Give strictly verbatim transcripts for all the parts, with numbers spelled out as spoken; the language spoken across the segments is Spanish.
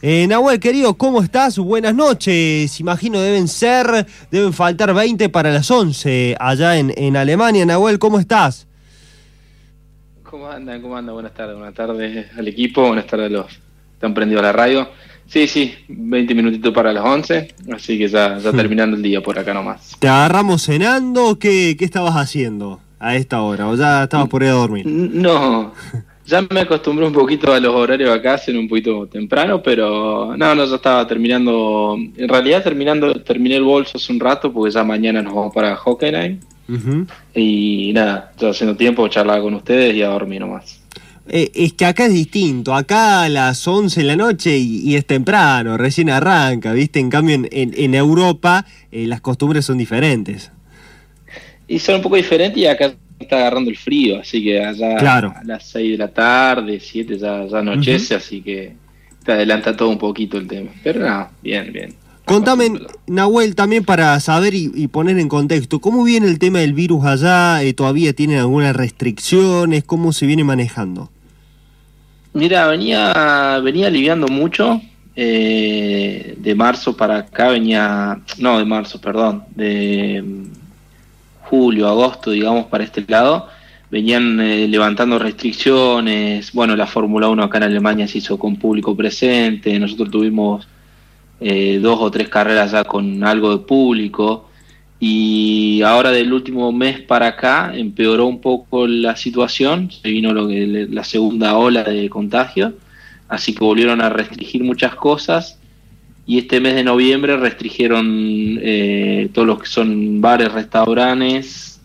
Eh, Nahuel, querido, ¿cómo estás? Buenas noches. Imagino deben ser, deben faltar veinte para las once allá en, en Alemania. Nahuel, ¿cómo estás? ¿Cómo andan? ¿Cómo andan? Buenas tardes. Buenas tardes al equipo, buenas tardes a los que están prendidos a la radio. Sí, sí, veinte minutitos para las once, así que ya, ya terminando el día por acá nomás. ¿Te agarramos cenando? ¿Qué, qué estabas haciendo a esta hora? ¿O ya estabas por ir a dormir? No, ya me acostumbré un poquito a los horarios acá, ser un poquito temprano, pero no, no, ya estaba terminando, en realidad terminando, terminé el bolso hace un rato, porque ya mañana nos vamos para Hockenheim. Uh-huh. Y nada, ya haciendo tiempo, charlaba con ustedes y a dormir nomás. Eh, es que acá es distinto, acá a las once de la noche y, y es temprano, recién arranca, ¿viste? En cambio en, en, en Europa eh, las costumbres son diferentes. Y son un poco diferentes y acá está agarrando el frío, así que allá claro. A las seis de la tarde, siete ya, ya anochece, uh-huh. Así que te adelanta todo un poquito el tema. Pero nada, bien, bien. Contame, Nahuel, también para saber y, y poner en contexto, ¿cómo viene el tema del virus allá? Eh, ¿Todavía tienen algunas restricciones? ¿Cómo se viene manejando? Mira, venía venía aliviando mucho, eh, de marzo para acá venía, no de marzo, perdón, de julio, agosto, digamos, para este lado, venían eh, levantando restricciones. Bueno, la Fórmula uno acá en Alemania se hizo con público presente, nosotros tuvimos eh, dos o tres carreras ya con algo de público, y ahora del último mes para acá empeoró un poco la situación, se vino lo que, la segunda ola de contagio, así que volvieron a restringir muchas cosas, y este mes de noviembre restringieron eh, todos los que son bares, restaurantes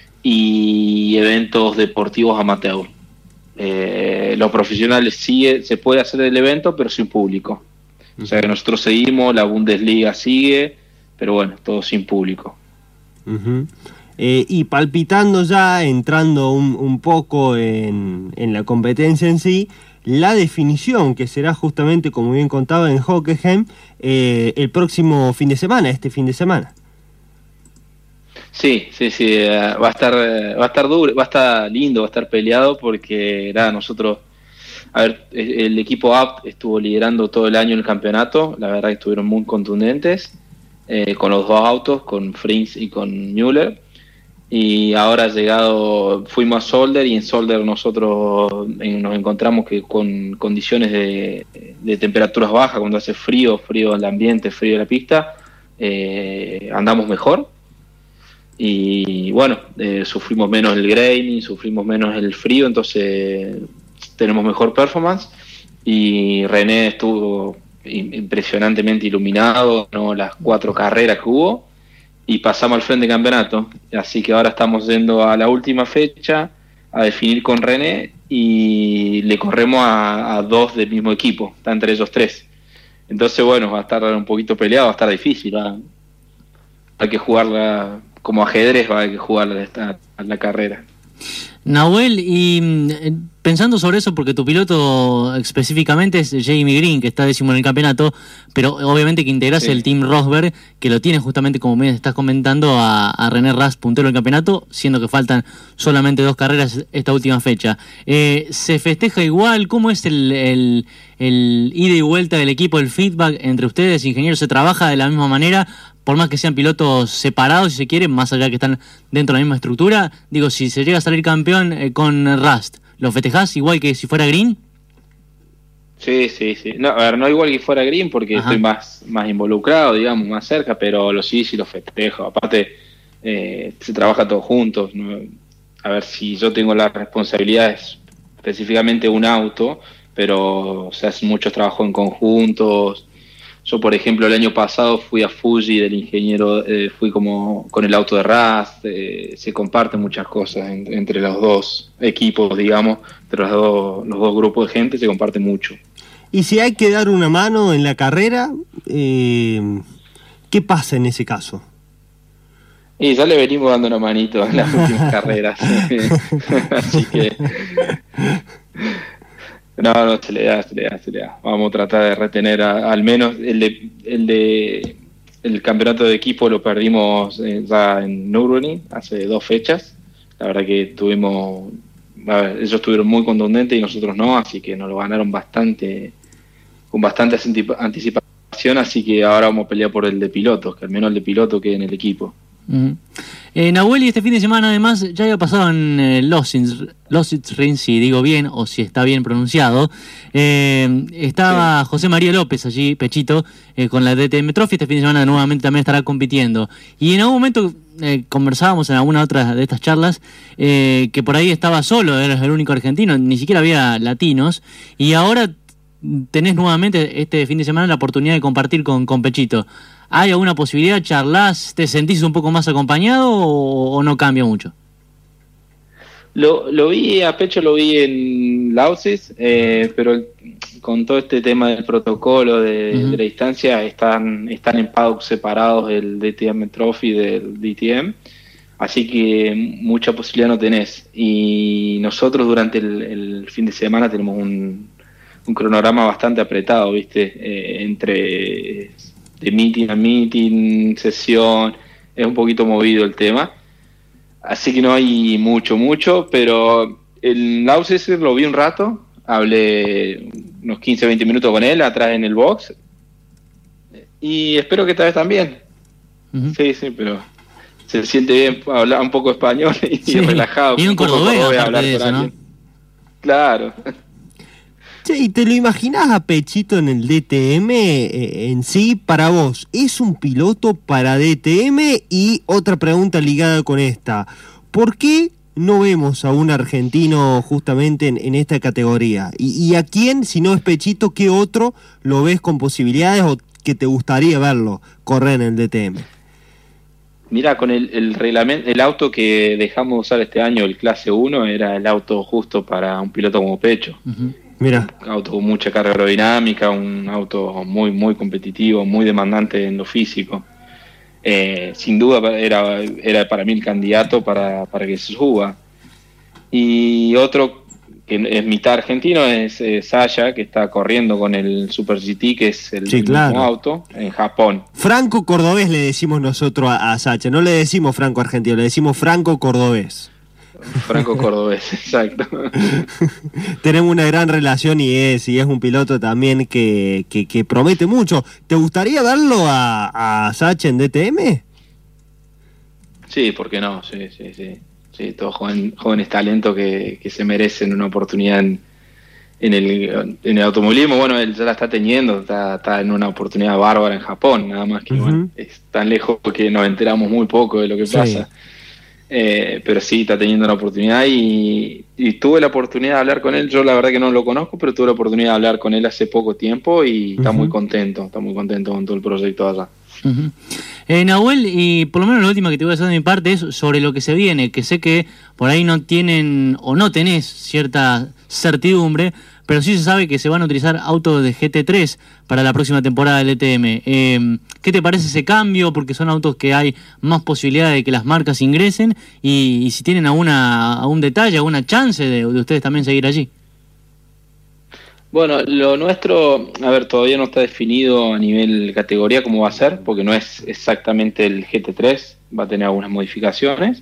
y eventos deportivos amateur. Eh, los profesionales sigue, se puede hacer el evento, pero sin público. Uh-huh. O sea que nosotros seguimos, la Bundesliga sigue, pero bueno, todo sin público. Uh-huh. Eh, y palpitando ya, entrando un, un poco en, en la competencia en sí, la definición que será justamente, como bien contaba, en Hockenheim eh, el próximo fin de semana, este fin de semana. Sí, sí, sí, uh, va a estar, uh, va a estar duro, va a estar lindo, va a estar peleado, porque nada, nosotros, a ver, el equipo A P estuvo liderando todo el año el campeonato, la verdad que estuvieron muy contundentes. Eh, con los dos autos, con Frins y con Müller, y ahora ha llegado, fuimos a Solder, y en Solder nosotros eh, nos encontramos que con condiciones de, de temperaturas bajas, cuando hace frío, frío el ambiente, frío la pista, eh, andamos mejor, y bueno, eh, sufrimos menos el graining, sufrimos menos el frío, entonces tenemos mejor performance, y René estuvo impresionantemente iluminado, ¿no? Las cuatro carreras que hubo, y pasamos al frente de campeonato, así que ahora estamos yendo a la última fecha a definir con René, y le corremos a, a dos del mismo equipo, está entre ellos tres, entonces bueno, va a estar un poquito peleado, va a estar difícil, ¿va? Hay que jugarla como ajedrez, va, hay que jugarla esta, la carrera. Nahuel, y pensando sobre eso, porque tu piloto específicamente es Jamie Green, que está décimo en el campeonato, pero obviamente que integras sí. el Team Rosberg, que lo tiene justamente, como me estás comentando, a, a René Rast, puntero del campeonato, siendo que faltan solamente dos carreras esta última fecha. Eh, ¿Se festeja igual? ¿Cómo es el, el, el ida y vuelta del equipo, el feedback entre ustedes, ingenieros? ¿Se trabaja de la misma manera? Por más que sean pilotos separados, si se quiere, más allá que están dentro de la misma estructura, digo, si se llega a salir campeón eh, con Rast, ¿lo festejás igual que si fuera Green? Sí, sí, sí. No, a ver, no igual que fuera Green, porque Ajá. estoy más, más involucrado, digamos, más cerca, pero lo sí, sí lo festejo. Aparte, eh, se trabaja todos juntos, ¿no? A ver, si yo tengo las responsabilidades, específicamente un auto, pero se hacen muchos trabajos en conjuntos. Yo, por ejemplo, el año pasado fui a Fuji del ingeniero, eh, fui como con el auto de Rast, eh, se comparten muchas cosas en, entre los dos equipos, digamos, entre los dos, los dos grupos de gente se comparte mucho. Y si hay que dar una mano en la carrera, eh, ¿qué pasa en ese caso? Y ya le venimos dando una manito en las últimas carreras, así que... No, no, se le da, se le da, se le da. Vamos a tratar de retener a, al menos el de, el de el campeonato de equipo lo perdimos eh, ya en Nürburgring hace dos fechas. La verdad que tuvimos, a ver, ellos estuvieron muy contundentes y nosotros no, así que nos lo ganaron bastante con bastante anticipación, así que ahora vamos a pelear por el de pilotos, que al menos el de piloto quede en el equipo. Uh-huh. eh, Nahuel, y este fin de semana además ya había pasado en eh, Lossitzring, si digo bien o si está bien pronunciado. Eh, estaba sí. José María López allí, Pechito, eh, con la D T M Trophy. Este fin de semana nuevamente también estará compitiendo. Y en algún momento eh, conversábamos en alguna otra de estas charlas eh, que por ahí estaba solo, eras el único argentino, ni siquiera había latinos. Y ahora tenés nuevamente este fin de semana la oportunidad de compartir con, con Pechito. ¿Hay alguna posibilidad? ¿Charlas? ¿Te sentís un poco más acompañado o, o no cambia mucho? Lo, lo vi, a Pecho lo vi en Lausis, eh, pero con todo este tema del protocolo de, uh-huh. de la distancia, están, están en paddock separados el D T M Trophy del D T M, así que mucha posibilidad no tenés. Y nosotros durante el, el fin de semana tenemos un, un cronograma bastante apretado, ¿viste? Eh, entre... de meeting a meeting, sesión, es un poquito movido el tema, así que no hay mucho, mucho, pero el Lausis lo vi un rato, hablé unos quince a veinte minutos con él, atrás en el box, y espero que esta vez también. Uh-huh. Sí, sí, pero se siente bien hablar un poco español y sí. relajado. Y un cordobés, cordobés hablar de con eso, alguien. ¿no? Claro. Che, ¿y te lo imaginás a Pechito en el D T M eh, en sí? Para vos, ¿es un piloto para D T M? Y otra pregunta ligada con esta, ¿por qué no vemos a un argentino justamente en, en esta categoría? ¿Y, y a quién, si no es Pechito, qué otro lo ves con posibilidades o que te gustaría verlo correr en el D T M? Mira, con el, el reglamento, el auto que dejamos usar este año, el clase uno, era el auto justo para un piloto como Pecho. Uh-huh. Mira. Un auto con mucha carga aerodinámica, un auto muy muy competitivo, muy demandante en lo físico. Eh, sin duda era, era para mí el candidato para, para que se suba. Y otro que es mitad argentino es eh, Saya, que está corriendo con el Super G T, que es el, sí, el claro. mismo auto, en Japón. Franco Cordobés le decimos nosotros a, a Saya, no le decimos Franco Argentino, le decimos Franco Cordobés. Franco Cordobés, exacto. Tenemos una gran relación y es y es un piloto también que, que, que promete mucho. ¿Te gustaría verlo a, a Sacha en D T M? Sí, ¿por qué no? Sí, sí, sí. Sí, todos joven, jóvenes talentos que, que se merecen una oportunidad en, en, el, en el automovilismo. Bueno, él ya la está teniendo, está, está en una oportunidad bárbara en Japón, nada más que uh-huh. bueno, es tan lejos que nos enteramos muy poco de lo que sí. pasa. Eh, pero sí, está teniendo una oportunidad y, y tuve la oportunidad de hablar con él. Yo la verdad que no lo conozco, pero tuve la oportunidad de hablar con él hace poco tiempo y uh-huh. está muy contento, está muy contento con todo el proyecto allá. Uh-huh. eh, Nahuel, y por lo menos la última que te voy a hacer de mi parte es sobre lo que se viene, que sé que por ahí no tienen o no tenés cierta certidumbre, pero sí se sabe que se van a utilizar autos de G T tres para la próxima temporada del D T M. Eh, ¿Qué te parece ese cambio? Porque son autos que hay más posibilidad de que las marcas ingresen y, y si tienen alguna, algún detalle, alguna chance de, de ustedes también seguir allí. Bueno, lo nuestro, a ver, todavía no está definido a nivel categoría cómo va a ser, porque no es exactamente el G T tres, va a tener algunas modificaciones.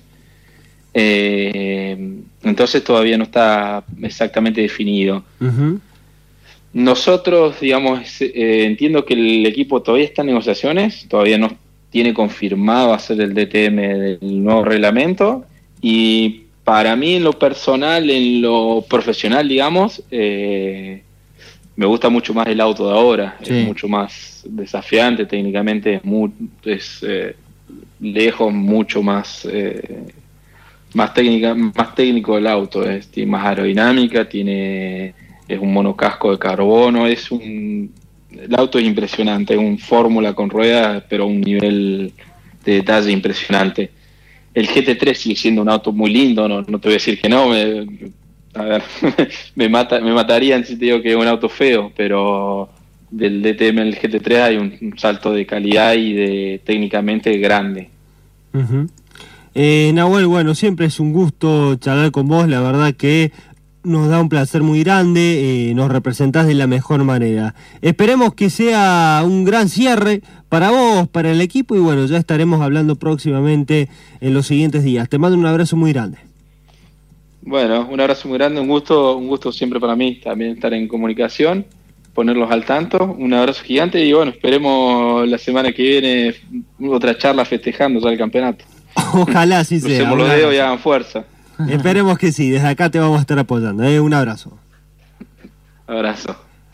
Eh, entonces todavía no está exactamente definido. Uh-huh. Nosotros, digamos, eh, entiendo que el equipo todavía está en negociaciones, todavía no tiene confirmado hacer el D T M del nuevo reglamento, y para mí en lo personal, en lo profesional, digamos, eh, me gusta mucho más el auto de ahora, sí. Es mucho más desafiante técnicamente, es, muy, es eh, lejos mucho más... Eh, más técnica, más técnico el auto, es, tiene más aerodinámica, tiene es un monocasco de carbono, es un el auto es impresionante, es un fórmula con ruedas, pero a un nivel de detalle impresionante. El G T tres sigue siendo un auto muy lindo, no, no te voy a decir que no, me, a ver, me mata, me matarían si te digo que es un auto feo, pero del D T M al G T tres hay un, un salto de calidad y de técnicamente grande. Uh-huh. Eh, Nahuel, bueno, siempre es un gusto charlar con vos, la verdad que nos da un placer muy grande, eh, nos representás de la mejor manera. Esperemos que sea un gran cierre para vos, para el equipo, y bueno, ya estaremos hablando próximamente en los siguientes días. Te mando un abrazo muy grande. Bueno, un abrazo muy grande, un gusto, un gusto siempre para mí también estar en comunicación, ponerlos al tanto. Un abrazo gigante y bueno, esperemos la semana que viene otra charla festejando ya el campeonato. Ojalá así sea. Crucemos los dedos y hagan fuerza. Esperemos que sí, desde acá te vamos a estar apoyando. ¿eh? Un abrazo. Abrazo.